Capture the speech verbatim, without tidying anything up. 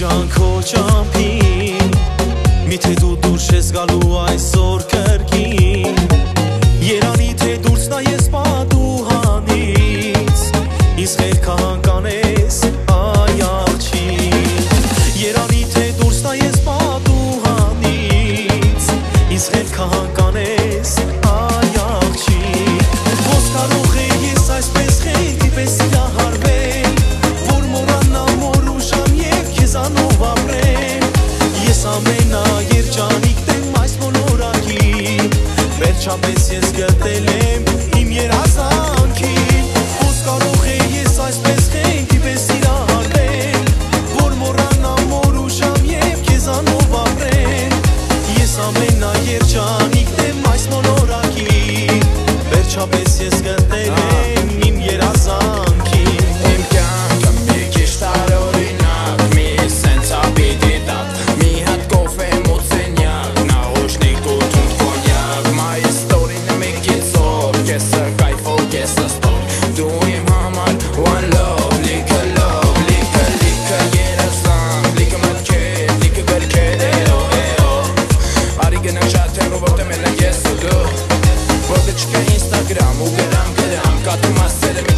ջան քո ճամփին Միթե դու դուրս ես գալու այսօր կրկին Երանի թե դուրս նայես պատուհանից Իսկ երգա հանկանես այ աղջին Երանի թե դուրս նայես պատուհանից Իսկ երգա հանկանես այ աղջին Ոնց կարող է ես այսպես խելքի պես սիրահարվել Որ մոռանամ որ ուշամ և քեզանով ապրեմ Ես ամենաերջանիկն եմ այս մոլորակին Վերջապես ես գտել եմ իմ երազանքին Ոնց կարող է ես այսպես խելքի պես սիրահարվել Որ մոռանամ որ ուշամ և քեզանով ապրեմ Ես ամենաերջանիկն եմ այս մոլորակին Վերջապես ես գտել եմ իմ երազանքին Իմ կյանքը մի քիչ տարօրինակ Մի սենց ապիտի տակ Մի հատ կոֆե մոծենյակ Նաուշնիկ ու թունդ կոնյակ My story-ն մի քիծով Կեսը կայֆով, կեսը ստոր Դու իմ համար one love Լիքը love, լիքը, լիքը երազանք Լիքը մտքեր, լիքը գրքեր Էո, էո Արի գնանք շատ հեռու որտեղ մենակ ես ու դու Որտեղ չկա Instagram ու գրամ, գրամ Կատում ասել եմ